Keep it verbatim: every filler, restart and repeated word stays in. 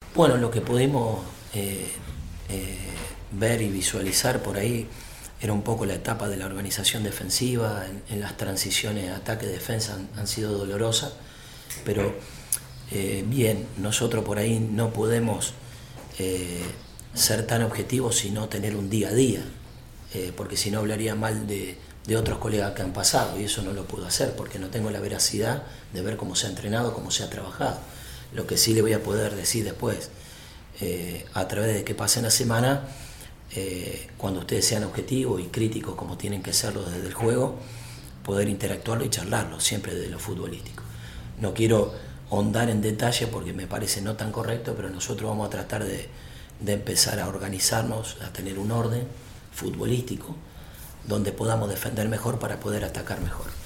Bueno, lo que pudimos eh, eh, ver y visualizar por ahí era un poco la etapa de la organización defensiva, en, en las transiciones ataque-defensa han, han sido dolorosas, pero eh, bien, nosotros por ahí no podemos eh, ser tan objetivos y no tener un día a día, eh, porque si no hablaría mal de, de otros colegas que han pasado, y eso no lo puedo hacer porque no tengo la veracidad de ver cómo se ha entrenado, cómo se ha trabajado. Lo que sí le voy a poder decir después, eh, a través de que pasen la semana, eh, cuando ustedes sean objetivos y críticos como tienen que serlo desde el juego, poder interactuarlo y charlarlo, siempre desde lo futbolístico. No quiero ahondar en detalle porque me parece no tan correcto, pero nosotros vamos a tratar de, de empezar a organizarnos, a tener un orden futbolístico donde podamos defender mejor para poder atacar mejor.